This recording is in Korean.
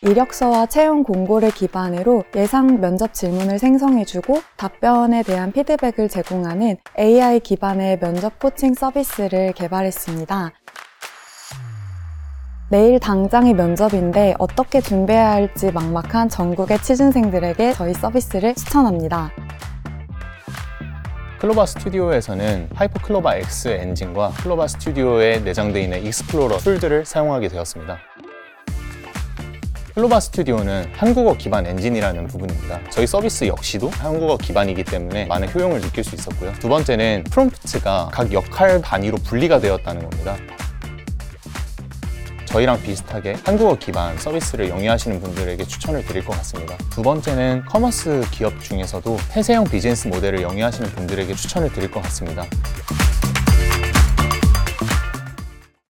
이력서와 채용 공고를 기반으로 예상 면접 질문을 생성해주고 답변에 대한 피드백을 제공하는 AI 기반의 면접 코칭 서비스를 개발했습니다. 내일 당장이 면접인데 어떻게 준비해야 할지 막막한 전국의 취준생들에게 저희 서비스를 추천합니다. 클로바 스튜디오에서는 하이퍼 클로바 X 엔진과 클로바 스튜디오에 내장되어 있는 익스플로러 툴들을 사용하게 되었습니다. 클로바 스튜디오는 한국어 기반 엔진이라는 부분입니다. 저희 서비스 역시도 한국어 기반이기 때문에 많은 효용을 느낄 수 있었고요. 두 번째는 프롬프트가 각 역할 단위로 분리가 되었다는 겁니다. 저희랑 비슷하게 한국어 기반 서비스를 영위하시는 분들에게 추천을 드릴 것 같습니다. 두 번째는 커머스 기업 중에서도 폐쇄형 비즈니스 모델을 영위하시는 분들에게 추천을 드릴 것 같습니다.